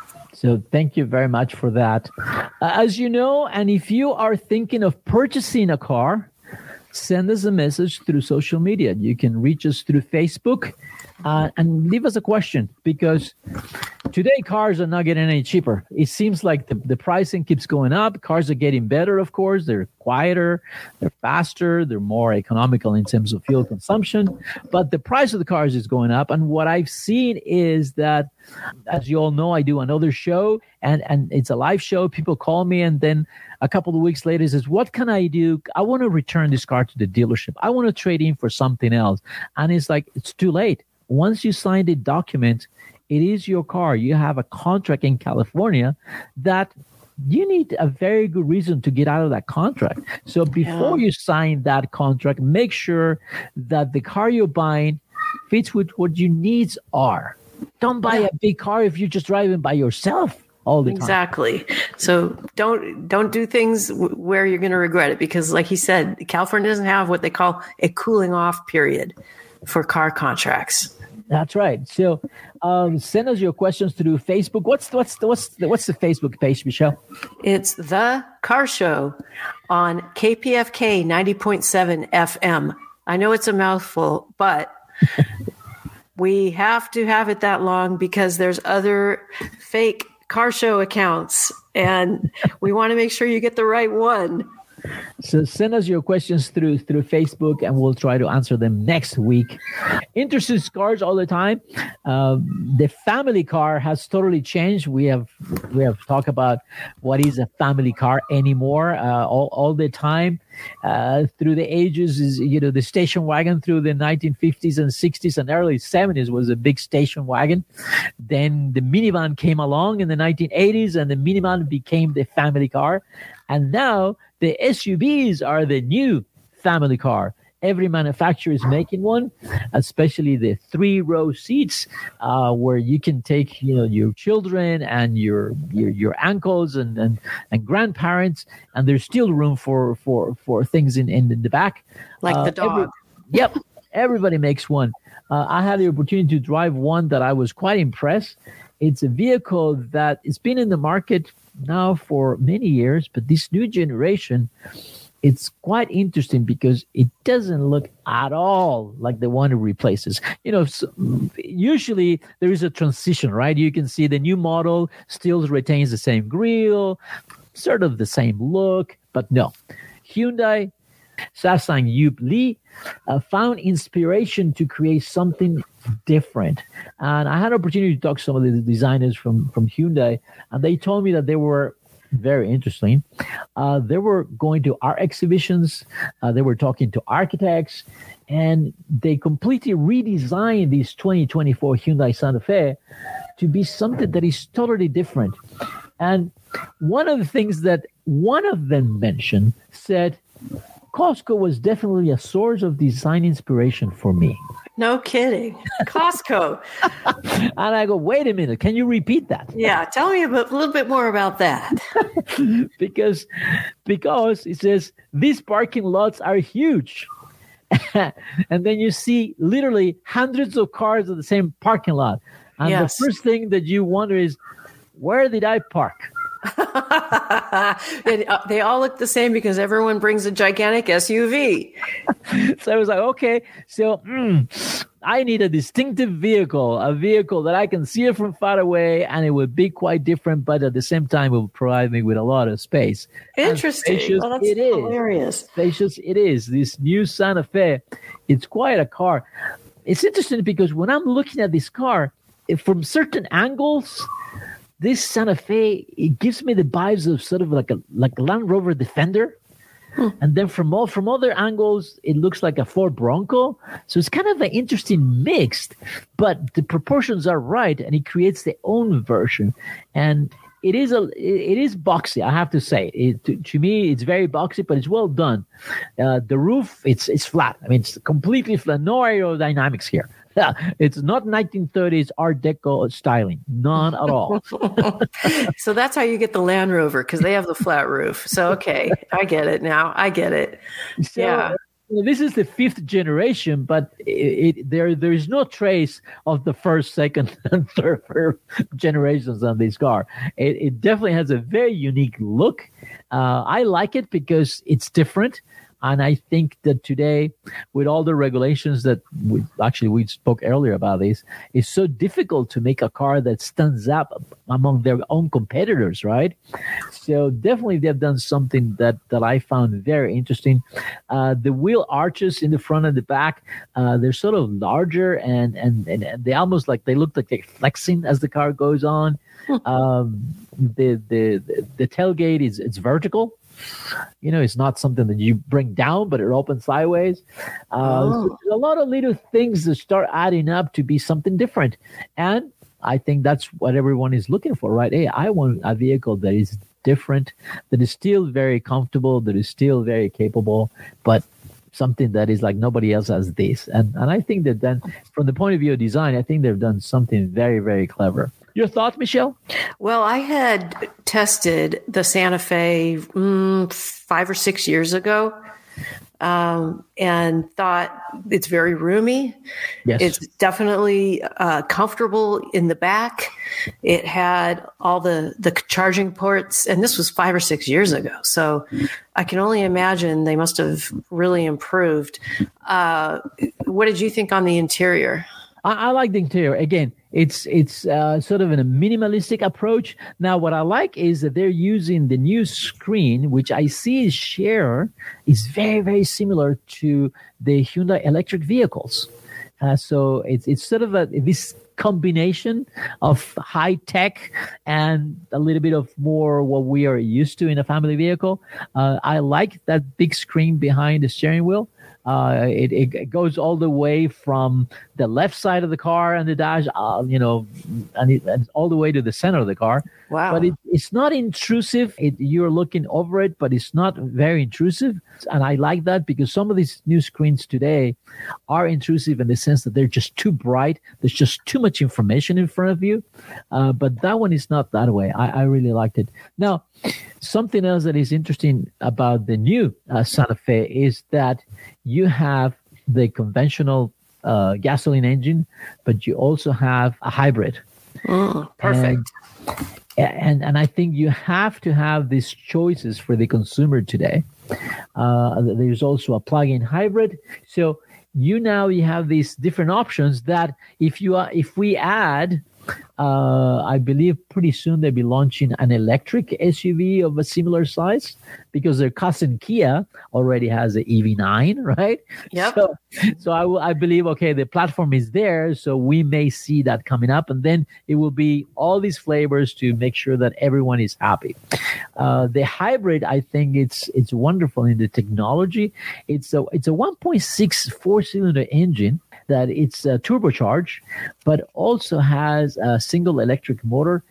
So thank you very much for that. Uh, as you know, and if you are thinking of purchasing a car, send us a message through social media. You can reach us through Facebook uh, and leave us a question, because today cars are not getting any cheaper. It seems like the, the pricing keeps going up. Cars are getting better, of course. They're quieter, they're faster, they're more economical in terms of fuel consumption. But the price of the cars is going up. And what I've seen is that, as you all know, I do another show, and, and it's a live show. People call me, and then a couple of weeks later says, what can I do? I want to return this car to the dealership. I want to trade in for something else. And it's like, it's too late. Once you sign the document, it is your car. You have a contract in California that you need a very good reason to get out of that contract. So before yeah. you sign that contract, make sure that the car you're buying fits with what your needs are. Don't buy yeah. a big car if you're just driving by yourself all the time. Exactly. So don't don't do things w- where you're going to regret it, because like he said, California doesn't have what they call a cooling off period for car contracts. That's right. So um, send us your questions through Facebook. What's the, what's the, what's the, what's the Facebook page, Michelle? It's The Car Show on K P F K ninety point seven F M. I know it's a mouthful, but we have to have it that long because there's other fake car show accounts, and we want to make sure you get the right one. So send us your questions through through Facebook, and we'll try to answer them next week. Interesting cars all the time. Um, the family car has totally changed. We have we have talked about what is a family car anymore uh, all all the time. Uh, through the ages, is you know the station wagon through the nineteen fifties and sixties and early seventies was a big station wagon. Then the minivan came along in the nineteen eighties, and the minivan became the family car. And now the S U Vs are the new family car. Every manufacturer is making one, especially the three-row seats, uh, where you can take, you know, your children and your your, your uncles and, and, and grandparents, and there's still room for for, for things in, in the back. Like uh, the dog. Every, yep, everybody makes one. Uh, I had the opportunity to drive one that I was quite impressed. It's a vehicle that it's been in the market now for many years, but this new generation, it's quite interesting because it doesn't look at all like the one it replaces. You know, so usually there is a transition, right? You can see the new model still retains the same grille, sort of the same look, but no. Hyundai Sasang Yup Lee uh, found inspiration to create something different. And I had an opportunity to talk to some of the designers from, from Hyundai, and they told me that they were very interesting. Uh, they were going to art exhibitions. Uh, they were talking to architects, and they completely redesigned this twenty twenty-four Hyundai Santa Fe to be something that is totally different. And one of the things that one of them mentioned said, Costco was definitely a source of design inspiration for me. No kidding. Costco. And I go, wait a minute, can you repeat that? Yeah, tell me a, bit, a little bit more about that. because, because it says, these parking lots are huge. And then you see literally hundreds of cars at the same parking lot. And yes. The first thing that you wonder is, where did I park? And, uh, they all look the same because everyone brings a gigantic S U V. So I was like, okay, so mm, I need a distinctive vehicle, a vehicle that I can see it from far away, and it would be quite different, but at the same time, it would provide me with a lot of space. Interesting. Oh, that's it hilarious. Is. Spacious it is. This new Santa Fe, it's quite a car. It's interesting because when I'm looking at this car, if from certain angles, this Santa Fe, it gives me the vibes of sort of like a like a Land Rover Defender. Hmm. And then from all from other angles, it looks like a Ford Bronco. So it's kind of an interesting mix, but the proportions are right, and it creates the own version. And it is a it is boxy, I have to say. It, to, to me, it's very boxy, but it's well done. Uh, the roof, it's it's flat. I mean, it's completely flat. No aerodynamics here. It's not nineteen thirties Art Deco styling. None at all. So that's how you get the Land Rover, because they have the flat roof. So, okay, I get it now. I get it. So, yeah. This is the fifth generation, but it, it, there there is no trace of the first, second, and third generations on this car. It, it definitely has a very unique look. Uh, I like it because it's different. And I think that today, with all the regulations that we actually we spoke earlier about this, it's so difficult to make a car that stands up among their own competitors, right? So definitely they've done something that, that I found very interesting. Uh, the wheel arches in the front and the back, uh, they're sort of larger and, and, and they almost like they look like they're flexing as the car goes on. Um, the, the, the, the tailgate is it's vertical. You know, it's not something that you bring down, but it opens sideways. Uh, oh. So there's a lot of little things that start adding up to be something different. And I think that's what everyone is looking for, right? Hey, I want a vehicle that is different, that is still very comfortable, that is still very capable, but something that is like nobody else has this. And, and I think that then from the point of view of design, I think they've done something very, very clever. Your thoughts, Michelle? Well, I had tested the Santa Fe mm, five or six years ago um, and thought it's very roomy. Yes. It's definitely uh, comfortable in the back. It had all the, the charging ports, and this was five or six years ago. So I can only imagine they must have really improved. Uh, what did you think on the interior? I, I like the interior. Again, It's it's uh, sort of a minimalistic approach. Now, what I like is that they're using the new screen, which I see is share, is very, very similar to the Hyundai electric vehicles. Uh, so it's it's sort of a this combination of high tech and a little bit of more what we are used to in a family vehicle. Uh, I like that big screen behind the steering wheel. Uh, it, it goes all the way from the left side of the car and the dash, uh, you know, and, it, and all the way to the center of the car. Wow. But it, it's not intrusive. It, you're looking over it, but it's not very intrusive. And I like that because some of these new screens today are intrusive in the sense that they're just too bright. There's just too much information in front of you. Uh, but that one is not that way. I, I really liked it. Now, something else that is interesting about the new uh, Santa Fe is that you have the conventional uh, gasoline engine, but you also have a hybrid. Mm, perfect. And, and and I think you have to have these choices for the consumer today. Uh, there's also a plug-in hybrid. So you now you have these different options that if you are, if we add, uh, I believe pretty soon they'll be launching an electric S U V of a similar size because their cousin Kia already has an E V nine, right? Yep. So, so I, will, I believe, okay, the platform is there, so we may see that coming up, and then it will be all these flavors to make sure that everyone is happy. Uh, the hybrid, I think it's it's wonderful in the technology. It's a it's a one point six four-cylinder engine that it's uh, turbocharged, but also has a single electric motor,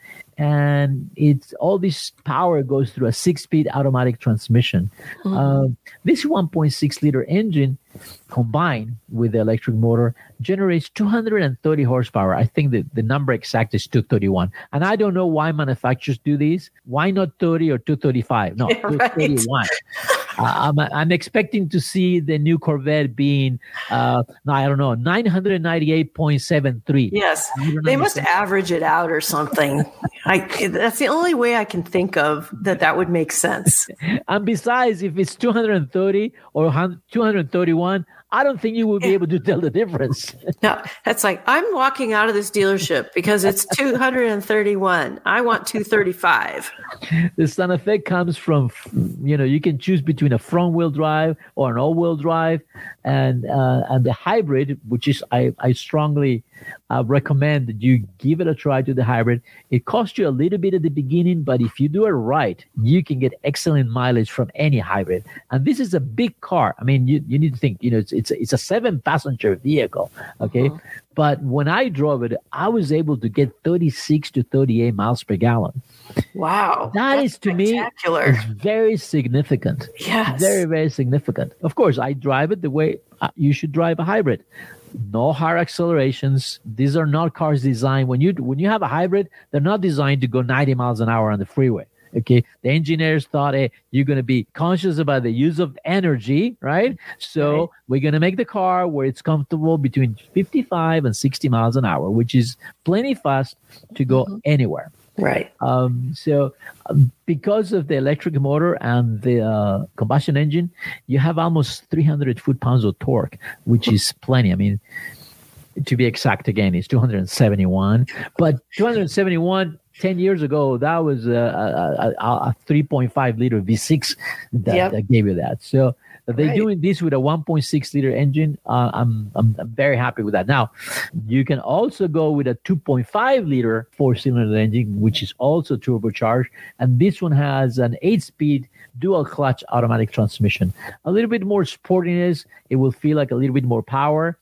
and it's all this power goes through a six-speed automatic transmission. Mm-hmm. Uh, this one point six liter engine, combined with the electric motor, generates two hundred thirty horsepower. I think the, the number exact is two thirty-one. And I don't know why manufacturers do these. Why not thirty or two thirty-five? No, yeah, two thirty-one. Right. I'm, I'm expecting to see the new Corvette being, uh, I don't know, nine ninety-eight point seven three. Yes, they must average it out or something. I, that's the only way I can think of that that would make sense. And besides, if it's two thirty or two thirty-one, I don't think you will be able to tell the difference. No, that's like, I'm walking out of this dealership because it's two thirty-one. I want two thirty-five. The Santa Fe comes from, you know, you can choose between a front wheel drive or an all wheel drive, and uh, and the hybrid, which is I, I strongly uh, recommend that you give it a try to the hybrid. It costs you a little bit at the beginning, but if you do it right, you can get excellent mileage from any hybrid. And this is a big car. I mean, you, you need to think, you know, it's it's a, it's a seven passenger vehicle. Okay. Uh-huh. But when I drove it, I was able to get thirty-six to thirty-eight miles per gallon. Wow. That is, to me, is very significant. Yes. Very, very significant. Of course, I drive it the way you should drive a hybrid. No higher accelerations. These are not cars designed. When you when you have a hybrid, they're not designed to go ninety miles an hour on the freeway. Okay, the engineers thought, hey, you're going to be conscious about the use of energy, right? So right. we're going to make the car where it's comfortable between fifty-five and sixty miles an hour, which is plenty fast to go mm-hmm. anywhere. Right. Um, so um, because of the electric motor and the uh, combustion engine, you have almost three hundred foot-pounds of torque, which is plenty. I mean, to be exact, again, it's two hundred seventy-one. But two hundred seventy-one, ten years ago, that was a, a, a three point five liter V six that, yep. that gave you that. So they're right. doing this with a one point six liter engine. Uh, I'm, I'm I'm very happy with that. Now, you can also go with a two point five liter four-cylinder engine, which is also turbocharged. And this one has an eight-speed dual clutch automatic transmission. A little bit more sportiness. It will feel like a little bit more power.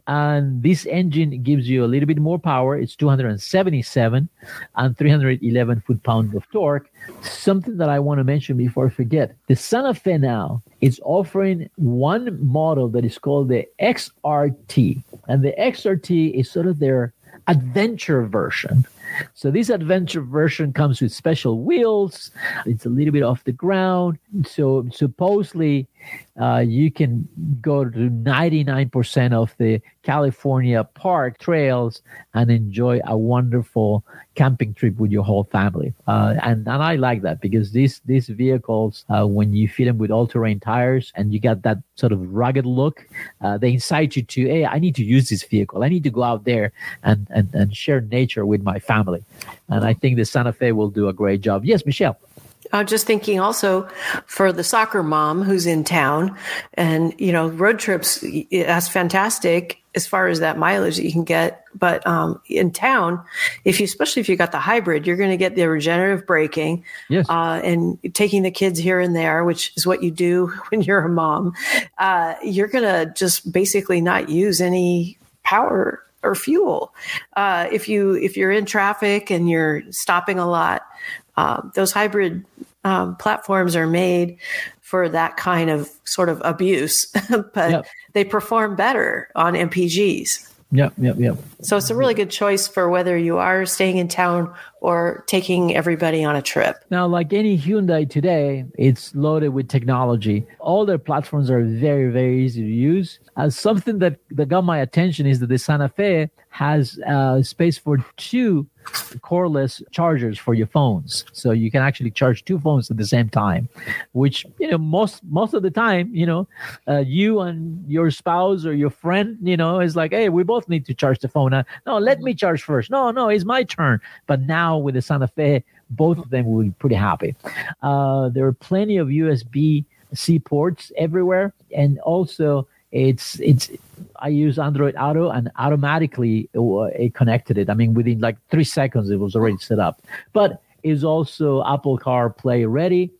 And this engine gives you a little bit more power. It's two hundred seventy-seven and three hundred eleven foot-pounds of torque. Something that I want to mention before I forget. The Santa Fe now is offering one model that is called the X R T. And the X R T is sort of their adventure version. So this adventure version comes with special wheels. It's a little bit off the ground. So supposedly uh, you can go to ninety-nine percent of the California park trails and enjoy a wonderful camping trip with your whole family. Uh, and, and I like that because these these vehicles, uh, when you fit them with all-terrain tires and you got that sort of rugged look, uh, they incite you to, hey, I need to use this vehicle. I need to go out there and, and, and share nature with my family. And I think the Santa Fe will do a great job. Yes, Michelle. I'm just thinking also for the soccer mom who's in town and, you know, road trips, that's fantastic as far as that mileage that you can get. But um, in town, if you, especially if you got the hybrid, you're going to get the regenerative braking yes. uh, and taking the kids here and there, which is what you do when you're a mom. Uh, you're going to just basically not use any power or fuel. Uh, if you, if you're in traffic and you're stopping a lot, uh, those hybrid um, platforms are made for that kind of sort of abuse, but yep. they perform better on M P Gs. Yep, yep, yep. So it's a really good choice for whether you are staying in town or taking everybody on a trip. Now, like any Hyundai today, it's loaded with technology. All their platforms are very, very easy to use. Uh, something that, that got my attention is that the Santa Fe has uh, space for two cordless chargers for your phones. So you can actually charge two phones at the same time, which, you know, most most of the time, you know, uh, you and your spouse or your friend, you know, is like, hey, we both need to charge the phone. Uh, no, let me charge first. No, no, it's my turn. But now with the Santa Fe, both of them will be pretty happy. Uh, there are plenty of U S B C ports everywhere. And also it's, it's, I use Android Auto and automatically it, it connected it. I mean, within like three seconds, it was already set up. But it's also Apple CarPlay ready.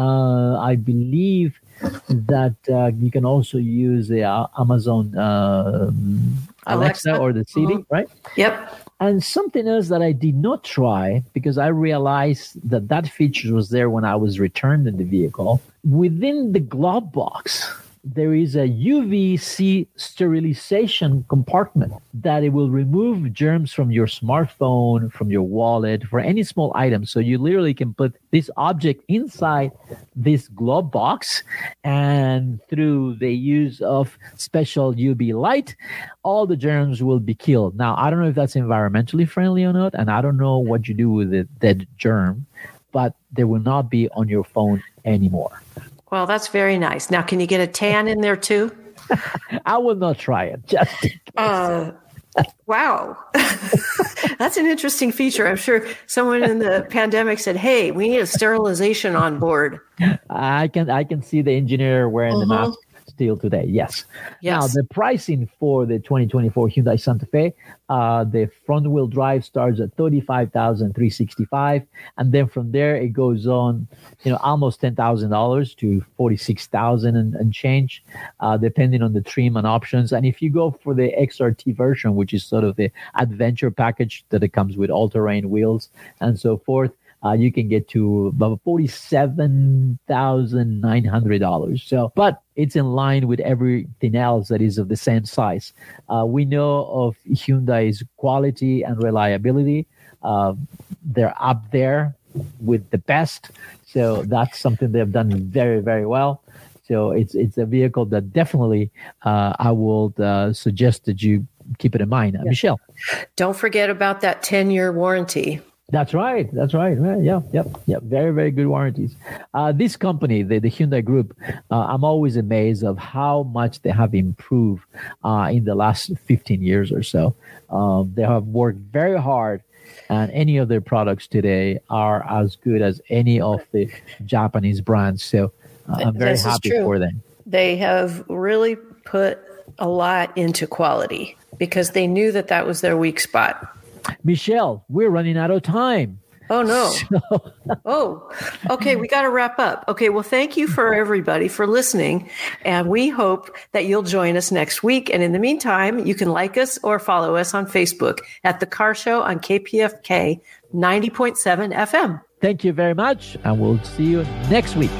Uh, I believe that uh, you can also use the uh, Amazon uh, Alexa, Alexa or the Siri, mm-hmm. right? Yep. And something else that I did not try because I realized that that feature was there when I was returned in the vehicle. Within the glove box, there is a U V C sterilization compartment that it will remove germs from your smartphone, from your wallet, for any small item. So you literally can put this object inside this glove box, and through the use of special U V light, all the germs will be killed. Now, I don't know if that's environmentally friendly or not, and I don't know what you do with the dead germ, but they will not be on your phone anymore. Well, that's very nice. Now, can you get a tan in there too? I will not try it. Just uh, wow. That's an interesting feature. I'm sure someone in the pandemic said, hey, we need a sterilization on board. I can I can see the engineer wearing uh-huh. the mask still today. Yes. yes. Now, the pricing for the twenty twenty-four Hyundai Santa Fe, uh, the front wheel drive starts at thirty-five thousand three hundred sixty-five dollars. And then from there, it goes on, you know, almost ten thousand dollars to forty-six thousand dollars and, and change, uh, depending on the trim and options. And if you go for the X R T version, which is sort of the adventure package that it comes with all-terrain wheels and so forth, Uh, you can get to about forty-seven thousand nine hundred dollars. So, but it's in line with everything else that is of the same size. Uh, we know of Hyundai's quality and reliability. Uh, they're up there with the best. So that's something they've done very, very well. So it's it's a vehicle that definitely uh, I would uh, suggest that you keep it in mind. Uh, yeah. Michelle. Don't forget about that ten-year warranty. That's right. That's right. Yeah, yeah, yeah. Very, very good warranties. Uh, this company, the, the Hyundai Group, uh, I'm always amazed of how much they have improved uh, in the last fifteen years or so. Um, they have worked very hard, and any of their products today are as good as any of the Japanese brands. So uh, I'm very this happy for them. They have really put a lot into quality because they knew that that was their weak spot. Michelle, we're running out of time. Oh, no. So. oh, okay. We got to wrap up. Okay. Well, thank you for everybody for listening. And we hope that you'll join us next week. And in the meantime, you can like us or follow us on Facebook at The Car Show on K P F K ninety point seven F M. Thank you very much. And we'll see you next week.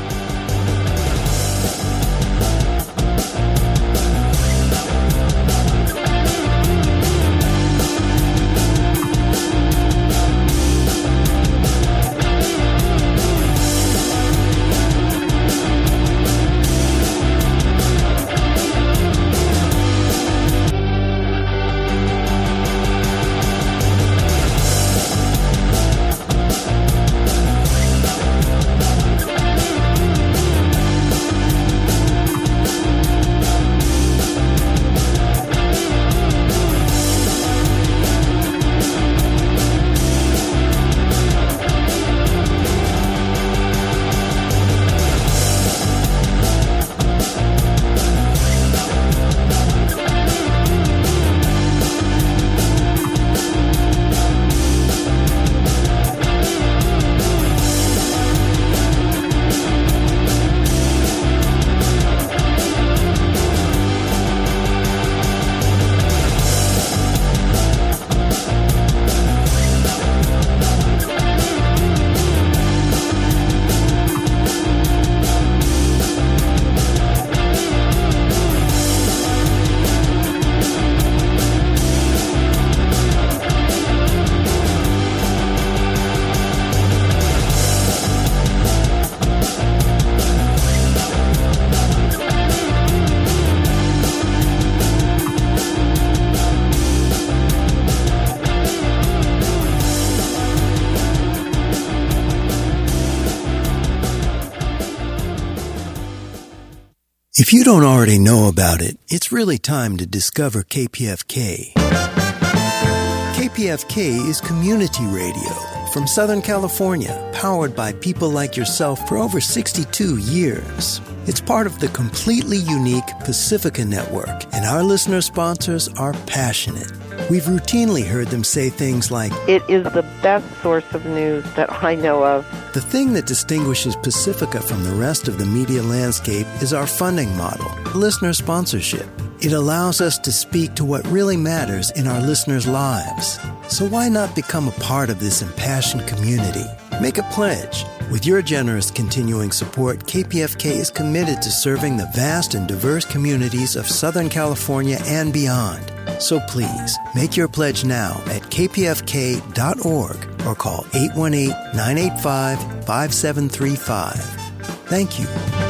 If you don't already know about it, it's really time to discover K P F K. K P F K is community radio from Southern California, powered by people like yourself for over sixty-two years. It's part of the completely unique Pacifica Network, and our listener sponsors are passionate. We've routinely heard them say things like, "It is the best source of news that I know of." The thing that distinguishes Pacifica from the rest of the media landscape is our funding model, listener sponsorship. It allows us to speak to what really matters in our listeners' lives. So why not become a part of this impassioned community? Make a pledge. With your generous continuing support, K P F K is committed to serving the vast and diverse communities of Southern California and beyond. So please, make your pledge now at k p f k dot org or call eight one eight, nine eight five, five seven three five. Thank you.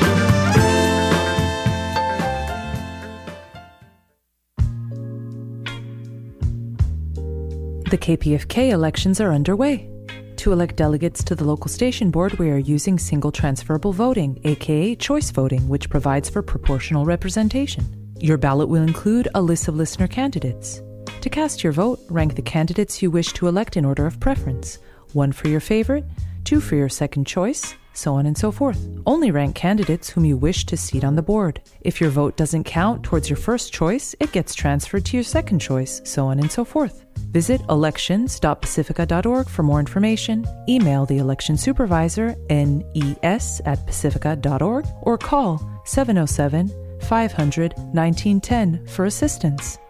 The K P F K elections are underway. To elect delegates to the local station board, we are using single transferable voting, aka choice voting, which provides for proportional representation. Your ballot will include a list of listener candidates. To cast your vote, rank the candidates you wish to elect in order of preference. One for your favorite, two for your second choice, so on and so forth. Only rank candidates whom you wish to seat on the board. If your vote doesn't count towards your first choice, it gets transferred to your second choice, so on and so forth. Visit elections dot pacifica dot org for more information, email the election supervisor, N E S at pacifica dot org, or call seven oh seven, five hundred, nineteen ten for assistance.